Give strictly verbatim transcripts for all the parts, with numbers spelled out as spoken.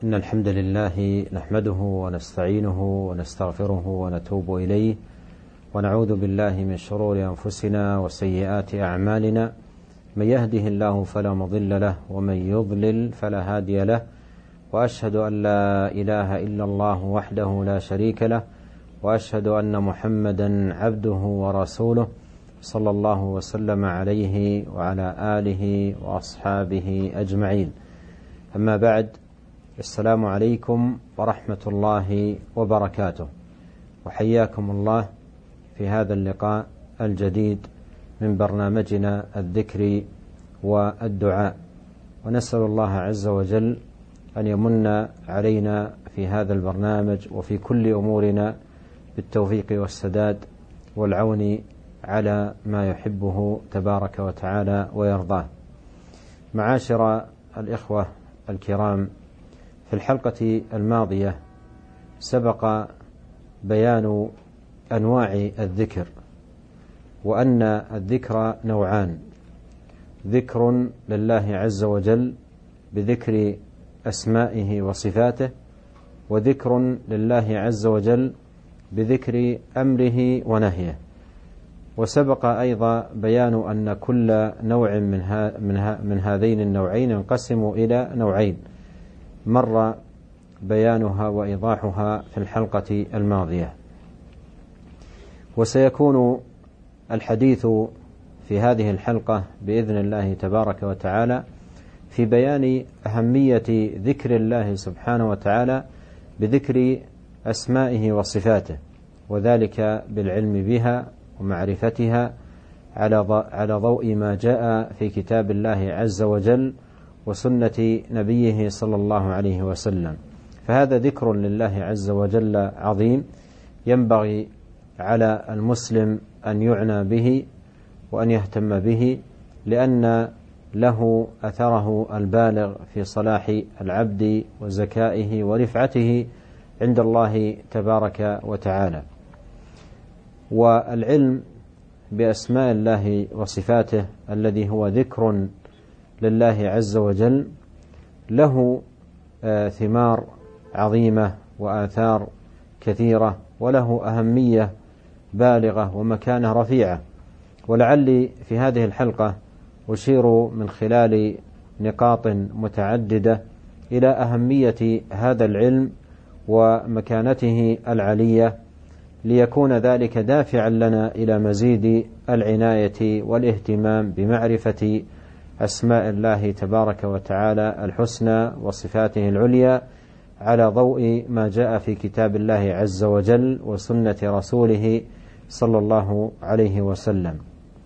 إن الحمد لله نحمده ونستعينه ونستغفره ونتوب إليه ونعوذ بالله من شرور أنفسنا وسيئات أعمالنا، من يهده الله فلا مضل له ومن يضلل فلا هادي له، وأشهد أن لا إله إلا الله وحده لا شريك له، وأشهد أن محمدا عبده ورسوله صلى الله وسلم عليه وعلى آله وأصحابه أجمعين. أما بعد، السلام عليكم ورحمة الله وبركاته، وحياكم الله في هذا اللقاء الجديد من برنامجنا الذكر والدعاء، ونسأل الله عز وجل أن يمن علينا في هذا البرنامج وفي كل أمورنا بالتوفيق والسداد والعون على ما يحبه تبارك وتعالى ويرضاه. معاشر الإخوة الكرام، في الحلقة الماضية سبق بيان أنواع الذكر، وأن الذكر نوعان: ذكر لله عز وجل بذكر أسمائه وصفاته، وذكر لله عز وجل بذكر أمره ونهيه. وسبق أيضا بيان أن كل نوع من, ها من, ها من هذين النوعين ينقسم إلى نوعين، مر بيانها وإيضاحها في الحلقة الماضية. وسيكون الحديث في هذه الحلقة بإذن الله تبارك وتعالى في بيان أهمية ذكر الله سبحانه وتعالى بذكر أسمائه وصفاته، وذلك بالعلم بها ومعرفتها على ضوء ما جاء في كتاب الله عز وجل وسنة نبيه صلى الله عليه وسلم. فهذا ذكر لله عز وجل عظيم، ينبغي على المسلم أن يعنى به وأن يهتم به، لأن له أثره البالغ في صلاح العبد وزكائه ورفعته عند الله تبارك وتعالى. والعلم بأسماء الله وصفاته الذي هو ذكر لله عز وجل له ثمار عظيمة وآثار كثيرة، وله أهمية بالغة ومكانة رفيعة. ولعلي في هذه الحلقة أشير من خلال نقاط متعددة إلى أهمية هذا العلم ومكانته العلية، ليكون ذلك دافعا لنا إلى مزيد العناية والاهتمام بمعرفة أسماء الله تبارك وتعالى الحسنى وصفاته العليا على ضوء ما جاء في كتاب الله عز وجل وسنة رسوله صلى الله عليه وسلم.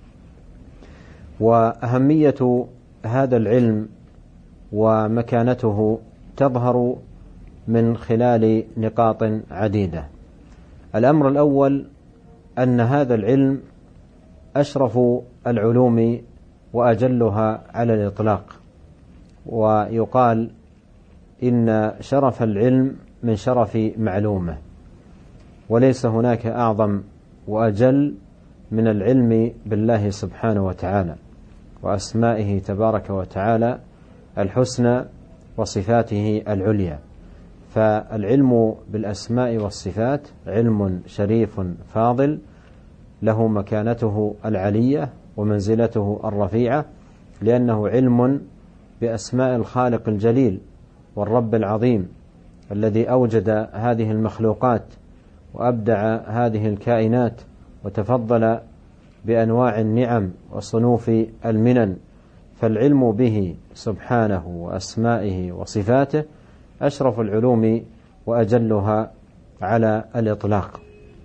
وأهمية هذا العلم ومكانته تظهر من خلال نقاط عديدة. الأمر الأول أن هذا العلم أشرف العلوم وأجلها على الإطلاق، ويقال إن شرف العلم من شرف معلومه، وليس هناك أعظم وأجل من العلم بالله سبحانه وتعالى وأسمائه تبارك وتعالى الحسنى وصفاته العليا. فالعلم بالأسماء والصفات علم شريف فاضل، له مكانته العلية ومنزلته الرفيعة، لأنه علم بأسماء الخالق الجليل والرب العظيم الذي أوجد هذه المخلوقات وأبدع هذه الكائنات وتفضل بأنواع النعم وصنوف المنن. فالعلم به سبحانه وأسمائه وصفاته أشرف العلوم وأجلها على الإطلاق.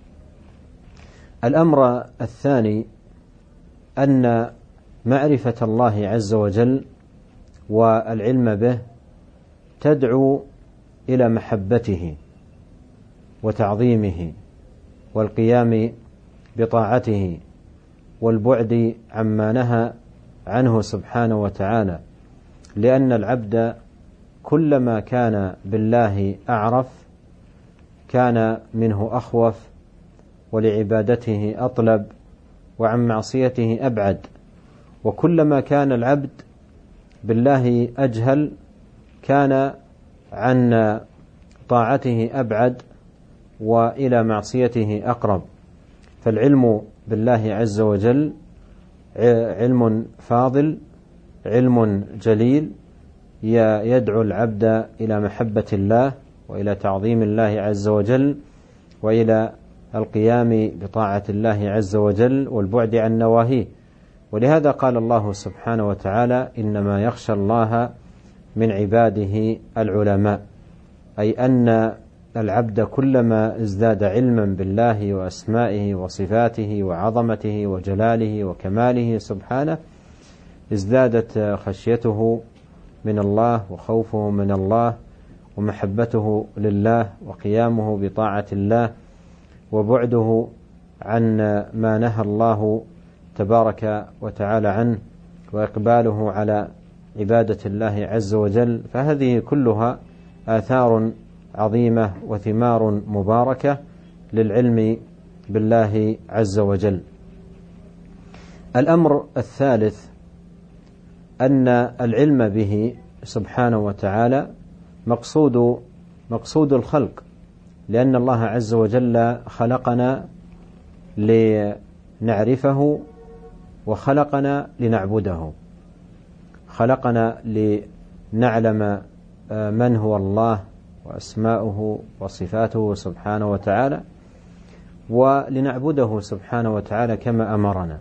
الأمر الثاني أن معرفة الله عز وجل والعلم به تدعو إلى محبته وتعظيمه والقيام بطاعته والبعد عما نهى عنه سبحانه وتعالى، لأن العبد كلما كان بالله أعرف كان منه أخوف، ولعبادته أطلب، وعن معصيته أبعد. وكلما كان العبد بالله أجهل كان عن طاعته أبعد وإلى معصيته أقرب. فالعلم بالله عز وجل علم فاضل، علم جليل، يدعو العبد إلى محبة الله وإلى تعظيم الله عز وجل وإلى القيام بطاعة الله عز وجل والبعد عن نواهيه. ولهذا قال الله سبحانه وتعالى: إنما يخشى الله من عباده العلماء، أي أن العبد كلما ازداد علما بالله وأسمائه وصفاته وعظمته وجلاله وكماله سبحانه ازدادت خشيته من الله وخوفه من الله ومحبته لله وقيامه بطاعة الله وبعده عن ما نهى الله تبارك وتعالى عنه وإقباله على عبادة الله عز وجل. فهذه كلها آثار عظيمة وثمار مباركة للعلم بالله عز وجل. الأمر الثالث أن العلم به سبحانه وتعالى مقصود مقصود الخلق، لأن الله عز وجل خلقنا لنعرفه وخلقنا لنعبده، خلقنا لنعلم من هو الله وأسماؤه وصفاته سبحانه وتعالى، ولنعبده سبحانه وتعالى كما أمرنا.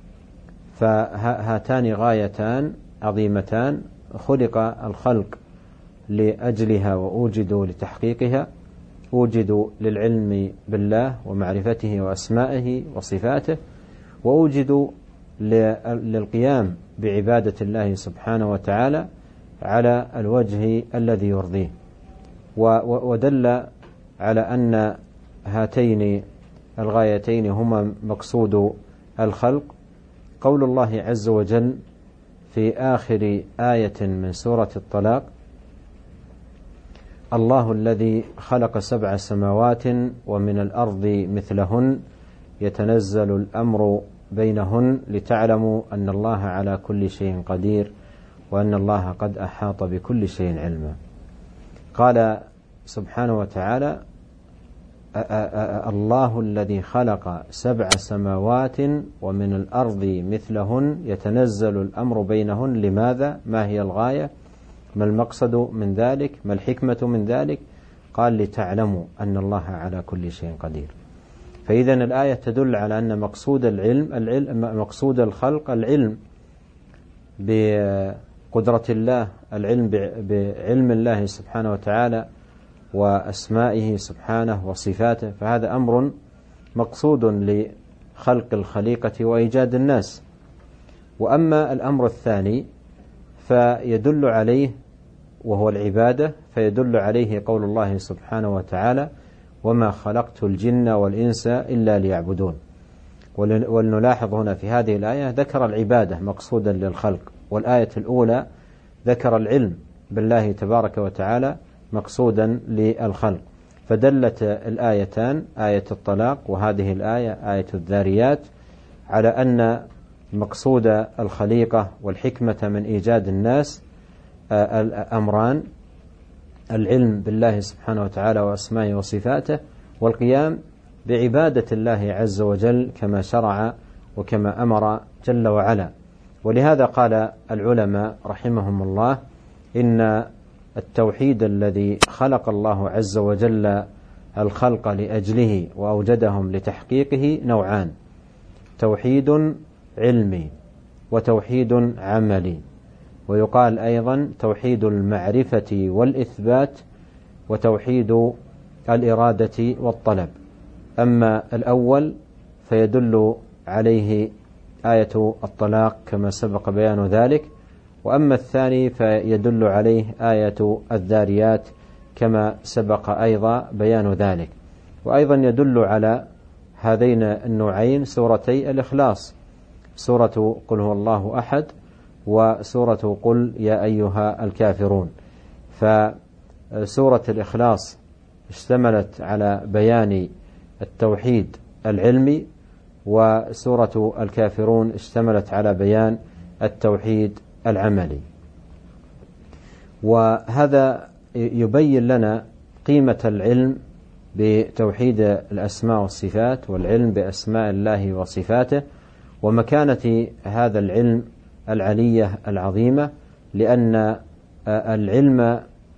فهاتان غايتان عظيمتان خلق الخلق لأجلها وأوجدوا لتحقيقها، أوجدوا للعلم بالله ومعرفته وأسمائه وصفاته، وأوجدوا للقيام بعبادة الله سبحانه وتعالى على الوجه الذي يرضيه. ودل على أن هاتين الغايتين هما مقصود الخلق قول الله عز وجل في آخر آية من سورة الطلاق: الله الذي خلق سبع سماوات ومن الأرض مثلهن يتنزل الأمر بينهن لتعلموا أن الله على كل شيء قدير وأن الله قد أحاط بكل شيء علما. قال سبحانه وتعالى: الله الذي خلق سبع سماوات ومن الأرض مثلهن يتنزل الأمر بينهن. لماذا؟ ما هي الغاية؟ ما المقصد من ذلك؟ ما الحكمة من ذلك؟ قال: لتعلموا أن الله على كل شيء قدير. فإذا الآية تدل على أن مقصود العلم, العلم مقصود الخلق العلم بقدرة الله، العلم بعلم الله سبحانه وتعالى وأسمائه سبحانه وصفاته. فهذا أمر مقصود لخلق الخليقة وإيجاد الناس. وأما الأمر الثاني فيدل عليه وهو العبادة، فيدل عليه قول الله سبحانه وتعالى: وما خلقت الجن والإنس إلا ليعبدون. ولنلاحظ هنا في هذه الآية ذكر العبادة مقصودا للخلق، والآية الأولى ذكر العلم بالله تبارك وتعالى مقصودا للخلق. فدلت الآيتان، آية الطلاق وهذه الآية آية الذاريات، على أن مقصود الخليقة والحكمة من إيجاد الناس الأمران: العلم بالله سبحانه وتعالى وأسمائه وصفاته، والقيام بعبادة الله عز وجل كما شرع وكما أمر جل وعلا. ولهذا قال العلماء رحمهم الله: إن التوحيد الذي خلق الله عز وجل الخلق لأجله وأوجدهم لتحقيقه نوعان: توحيد علمي وتوحيد عملي، ويقال أيضا توحيد المعرفة والإثبات وتوحيد الإرادة والطلب. أما الأول فيدل عليه آية الطلاق كما سبق بيان ذلك، وأما الثاني فيدل عليه آية الذاريات كما سبق أيضا بيان ذلك. وأيضا يدل على هذين النوعين سورتي الإخلاص، سورة قل هو الله أحد وسورة قل يا أيها الكافرون. فسورة الإخلاص اشتملت على بيان التوحيد العلمي، وسورة الكافرون اشتملت على بيان التوحيد العملي. وهذا يبين لنا قيمة العلم بتوحيد الأسماء والصفات والعلم بأسماء الله وصفاته ومكانة هذا العلم العلية العظيمة، لأن العلم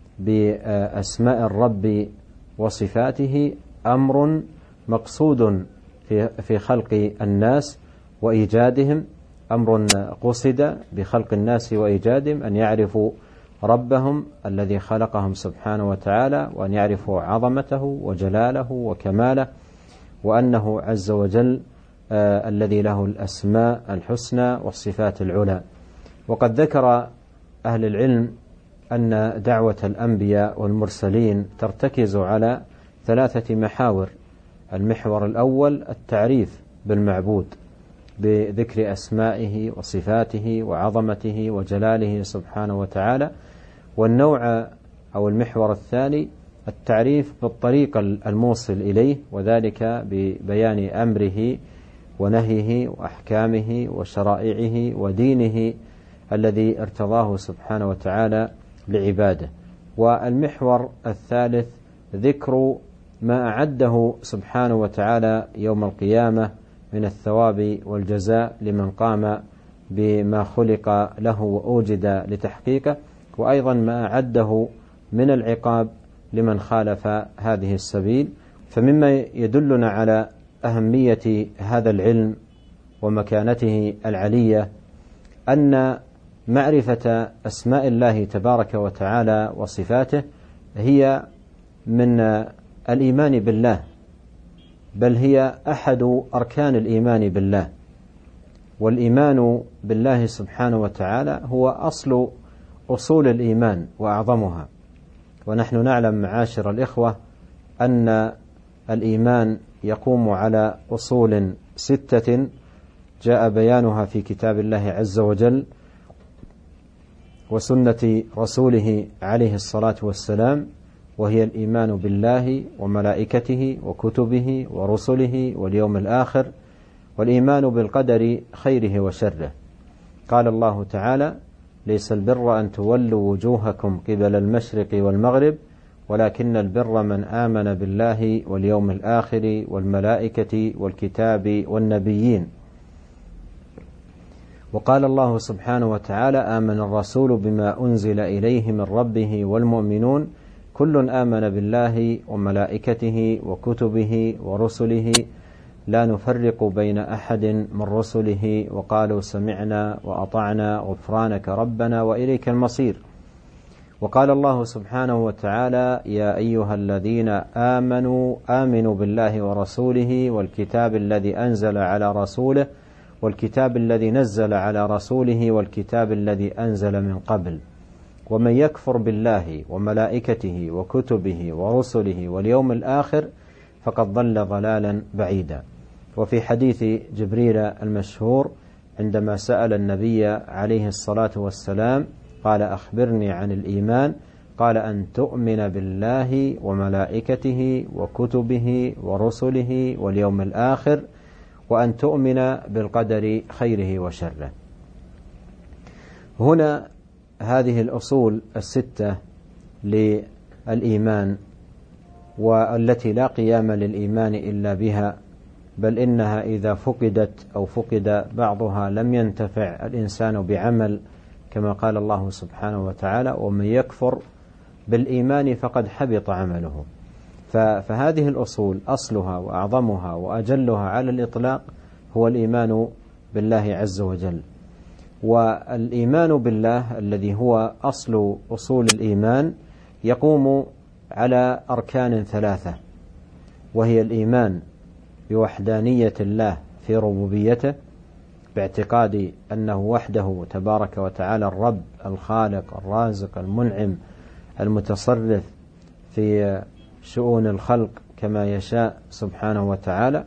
بأسماء الرب وصفاته أمر مقصود في خلق الناس وإيجادهم، أمر قصد بخلق الناس وإيجادهم أن يعرفوا ربهم الذي خلقهم سبحانه وتعالى، وأن يعرفوا عظمته وجلاله وكماله، وأنه عز وجل آه الذي له الأسماء الحسنى والصفات العلى. وقد ذكر أهل العلم أن دعوة الأنبياء والمرسلين ترتكز على ثلاثة محاور. المحور الأول التعريف بالمعبود بذكر أسمائه وصفاته وعظمته وجلاله سبحانه وتعالى. والنوع أو المحور الثاني التعريف بالطريق الموصل إليه، وذلك ببيان أمره ونهيه وأحكامه وشرائعه ودينه الذي ارتضاه سبحانه وتعالى لعباده. والمحور الثالث ذكر ما أعده سبحانه وتعالى يوم القيامة من الثواب والجزاء لمن قام بما خلق له وأوجد لتحقيقه، وأيضا ما أعده من العقاب لمن خالف هذه السبيل. فمما يدلنا على أهمية هذا العلم ومكانته العلية أن معرفة أسماء الله تبارك وتعالى وصفاته هي من الإيمان بالله، بل هي أحد أركان الإيمان بالله. والإيمان بالله سبحانه وتعالى هو أصل أصول الإيمان وأعظمها. ونحن نعلم معاشر الإخوة أن الإيمان يقوم على أصول ستة جاء بيانها في كتاب الله عز وجل وسنة رسوله عليه الصلاة والسلام، وهي الإيمان بالله وملائكته وكتبه ورسله واليوم الآخر، والإيمان بالقدر خيره وشره. قال الله تعالى: ليس البر أن تولوا وجوهكم قبل المشرق والمغرب ولكن البر من آمن بالله واليوم الآخر والملائكة والكتاب والنبيين. وقال الله سبحانه وتعالى: آمن الرسول بما أنزل إليه من ربه والمؤمنون كل آمن بالله وملائكته وكتبه ورسله لا نفرق بين أحد من رسله وقالوا سمعنا وأطعنا غفرانك ربنا وإليك المصير. وقال الله سبحانه وتعالى: يا أيها الذين آمنوا آمنوا بالله ورسوله والكتاب الذي أنزل على رسوله والكتاب الذي نزل على رسوله والكتاب الذي أنزل من قبل ومن يكفر بالله وملائكته وكتبه ورسله واليوم الآخر فقد ضل ضلالا بعيدا. وفي حديث جبريل المشهور عندما سأل النبي عليه الصلاة والسلام قال: أخبرني عن الإيمان، قال: أن تؤمن بالله وملائكته وكتبه ورسله واليوم الآخر وأن تؤمن بالقدر خيره وشره. هنا هذه الأصول الستة للإيمان والتي لا قيام للإيمان إلا بها، بل إنها إذا فقدت أو فقد بعضها لم ينتفع الإنسان بعمل، كما قال الله سبحانه وتعالى: ومن يكفر بالإيمان فقد حبط عمله. فهذه الأصول أصلها وأعظمها وأجلها على الإطلاق هو الإيمان بالله عز وجل. والإيمان بالله الذي هو أصل أصول الإيمان يقوم على أركان ثلاثة، وهي الإيمان بوحدانية الله في ربوبيته باعتقاد أنه وحده تبارك وتعالى الرب الخالق الرازق المنعم المتصرف في شؤون الخلق كما يشاء سبحانه وتعالى.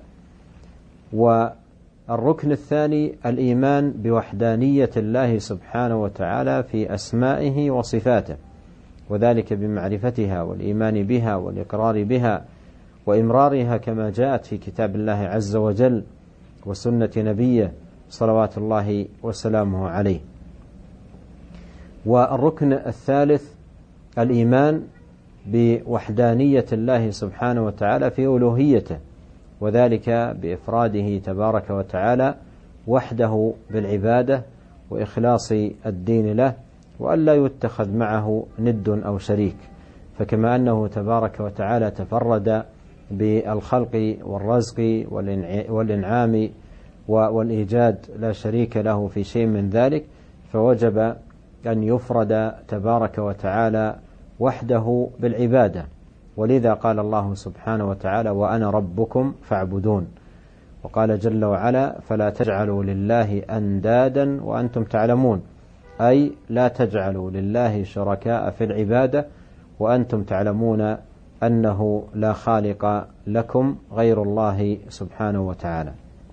والركن الثاني الإيمان بوحدانية الله سبحانه وتعالى في أسمائه وصفاته، وذلك بمعرفتها والإيمان بها والإقرار بها وإمرارها كما جاءت في كتاب الله عز وجل وسنة نبيه صلوات الله وسلامه عليه. والركن الثالث الإيمان بوحدانية الله سبحانه وتعالى في ألوهيته، وذلك بإفراده تبارك وتعالى وحده بالعبادة وإخلاص الدين له، وأن لا يتخذ معه ند أو شريك. فكما أنه تبارك وتعالى تفرد بالخلق والرزق والإنعام والإيجاد لا شريك له في شيء من ذلك، فوجب أن يفرد تبارك وتعالى وحده بالعبادة. ولذا قال الله سبحانه وتعالى: وأنا ربكم فاعبدون. وقال جل وعلا: فلا تجعلوا لله أندادا وأنتم تعلمون، أي لا تجعلوا لله شركاء في العبادة وأنتم تعلمون أنه لا خالق لكم غير الله سبحانه وتعالى.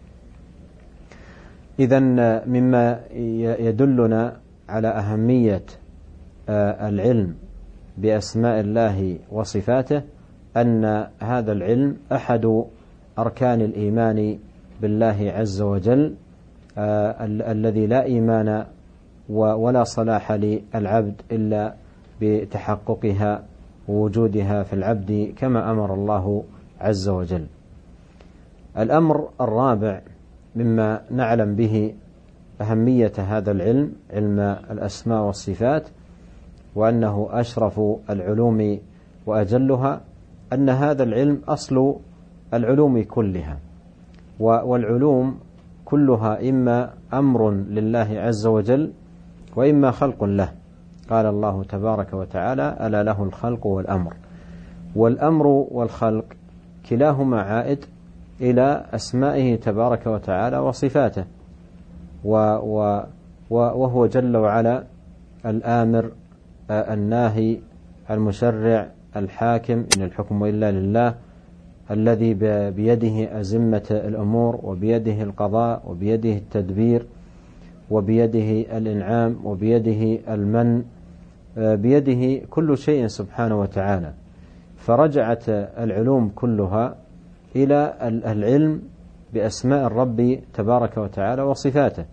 إذن مما يدلنا على أهمية العلم بأسماء الله وصفاته أن هذا العلم أحد أركان الإيمان بالله عز وجل، الذي لا إيمان ولا صلاح للعبد إلا بتحققها ووجودها في العبد كما أمر الله عز وجل. الأمر الرابع مما نعلم به أهمية هذا العلم، علم الأسماء والصفات، وأنه أشرف العلوم وأجلها، أن هذا العلم أصل العلوم كلها، والعلوم كلها إما أمر لله عز وجل وإما خلق له. قال الله تبارك وتعالى: ألا له الخلق والأمر. والأمر والخلق كلاهما عائد إلى أسمائه تبارك وتعالى وصفاته، وهو جل وعلا الآمر الناهي المشرع الحاكم، إن الحكم إلا لله، الذي بيده أزمة الأمور وبيده القضاء وبيده التدبير وبيده الإنعام وبيده المن، بيده كل شيء سبحانه وتعالى. فرجعت العلوم كلها إلى العلم بأسماء الرب تبارك وتعالى وصفاته،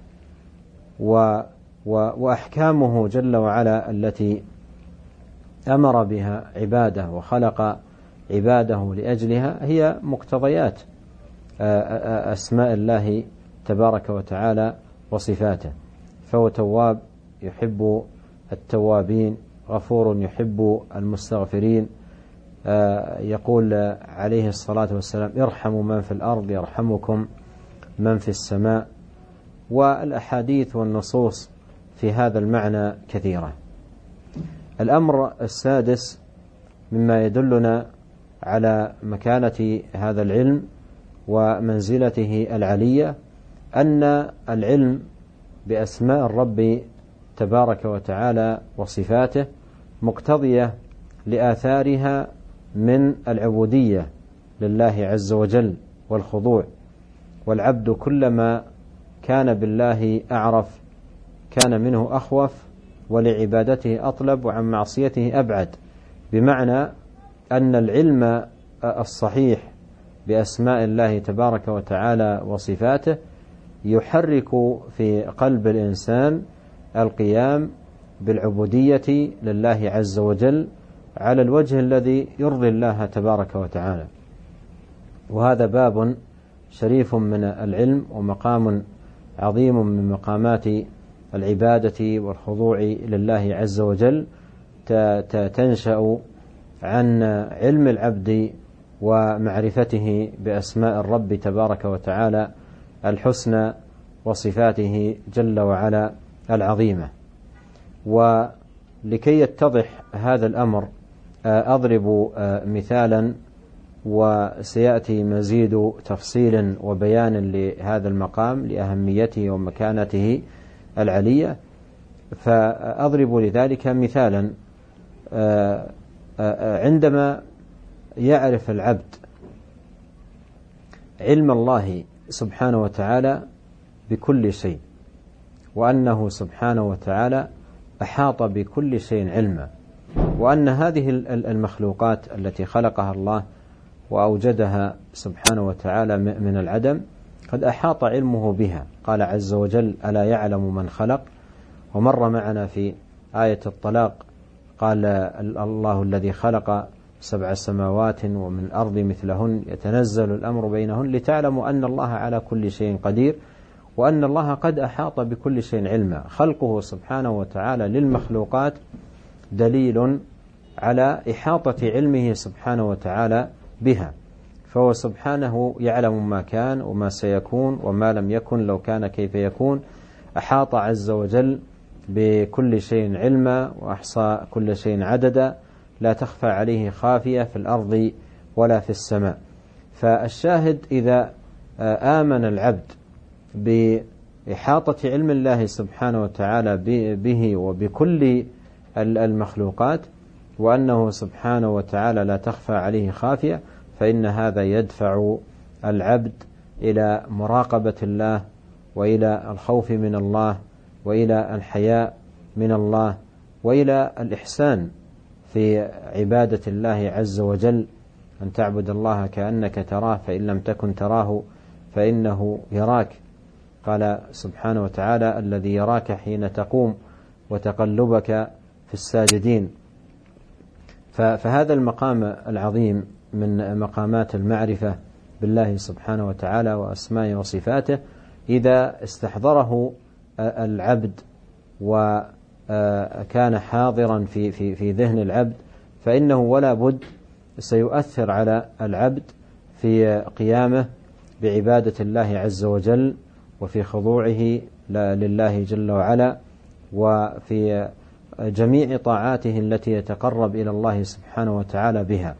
وأحكامه جل وعلا التي أمر بها عباده وخلق عباده لأجلها هي مقتضيات أسماء الله تبارك وتعالى وصفاته. فهو تواب يحب التوابين، غفور يحب المستغفرين. يقول عليه الصلاة والسلام: ارحموا من في الأرض يرحمكم من في السماء. والأحاديث والنصوص في هذا المعنى كثيرة. الأمر السادس مما يدلنا على مكانة هذا العلم ومنزلته العلية أن العلم بأسماء الرب تبارك وتعالى وصفاته مقتضية لآثارها من العبودية لله عز وجل والخضوع. والعبد كلما كان بالله أعرف كان منه أخوف، ولعبادته أطلب، وعن معصيته أبعد. بمعنى أن العلم الصحيح بأسماء الله تبارك وتعالى وصفاته يحرك في قلب الإنسان القيام بالعبودية لله عز وجل على الوجه الذي يرضي الله تبارك وتعالى. وهذا باب شريف من العلم ومقام عظيم من مقامات العبادة والخضوع لله عز وجل، تنشأ عن علم العبد ومعرفته بأسماء الرب تبارك وتعالى الحسنى وصفاته جل وعلا العظيمة. ولكي يتضح هذا الأمر أضرب مثالا، وسيأتي مزيد تفصيل وبيان لهذا المقام لأهميته ومكانته العلية. فأضرب لذلك مثالا. عندما يعرف العبد علم الله سبحانه وتعالى بكل شيء، وأنه سبحانه وتعالى أحاط بكل شيء علما، وأن هذه المخلوقات التي خلقها الله وأوجدها سبحانه وتعالى من العدم قد أحاط علمه بها. قال عز وجل: ألا يعلم من خلق. ومر معنا في آية الطلاق قال الله الذي خلق سبع سماوات ومن الأرض مثلهن يتنزل الأمر بينهن لتعلموا أن الله على كل شيء قدير وأن الله قد أحاط بكل شيء علما. خلقه سبحانه وتعالى للمخلوقات دليل على إحاطة علمه سبحانه وتعالى بها، فهو سبحانه يعلم ما كان وما سيكون وما لم يكن لو كان كيف يكون. أحاط عز وجل بكل شيء علما وأحصى كل شيء عددا، لا تخفى عليه خافية في الأرض ولا في السماء. فالشاهد إذا آمن العبد بإحاطة علم الله سبحانه وتعالى به وبكل المخلوقات وأنه سبحانه وتعالى لا تخفى عليه خافية، فإن هذا يدفع العبد إلى مراقبة الله وإلى الخوف من الله وإلى الحياء من الله وإلى الإحسان في عبادة الله عز وجل، أن تعبد الله كأنك تراه فإن لم تكن تراه فإنه يراك. قال سبحانه وتعالى الذي يراك حين تقوم وتقلبك في الساجدين. فهذا المقام العظيم من مقامات المعرفة بالله سبحانه وتعالى وأسمائه وصفاته إذا استحضره العبد وكان حاضرا في في في ذهن العبد فإنه ولا بد سيؤثر على العبد في قيامه بعبادة الله عز وجل وفي خضوعه لله جل وعلا وفي جميع طاعاته التي يتقرب إلى الله سبحانه وتعالى بها.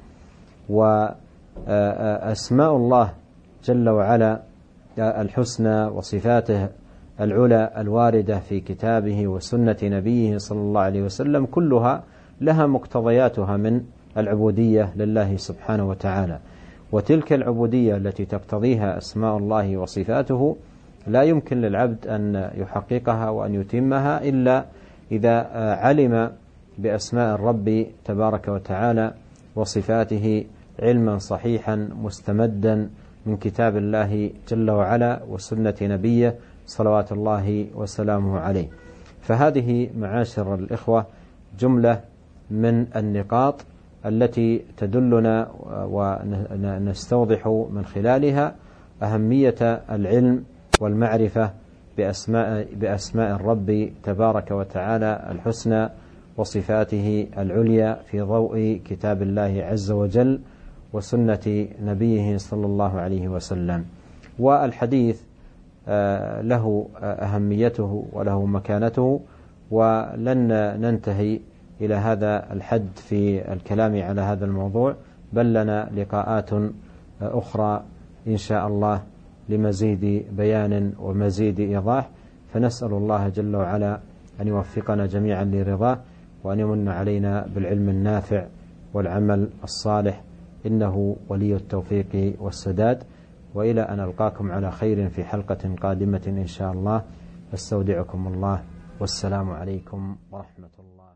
وأسماء الله جل وعلا الحسنى وصفاته العلى الواردة في كتابه وسنة نبيه صلى الله عليه وسلم كلها لها مقتضياتها من العبودية لله سبحانه وتعالى، وتلك العبودية التي تقتضيها أسماء الله وصفاته لا يمكن للعبد أن يحققها وأن يتمها إلا إذا علم بأسماء الرب تبارك وتعالى وصفاته علما صحيحا مستمدا من كتاب الله جل وعلا وسنة نبيه صلوات الله وسلامه عليه. فهذه معاشر الإخوة جملة من النقاط التي تدلنا ونستوضح من خلالها أهمية العلم والمعرفة بأسماء, بأسماء الرب تبارك وتعالى الحسنى وصفاته العليا في ضوء كتاب الله عز وجل وسنة نبيه صلى الله عليه وسلم. والحديث له أهميته وله مكانته، ولن ننتهي إلى هذا الحد في الكلام على هذا الموضوع، بل لنا لقاءات أخرى إن شاء الله لمزيد بيان ومزيد إيضاح. فنسأل الله جل وعلا أن يوفقنا جميعا لرضاه وأن يمن علينا بالعلم النافع والعمل الصالح، إنه ولي التوفيق والسداد. وإلى أن ألقاكم على خير في حلقة قادمة إن شاء الله، استودعكم الله والسلام عليكم ورحمة الله.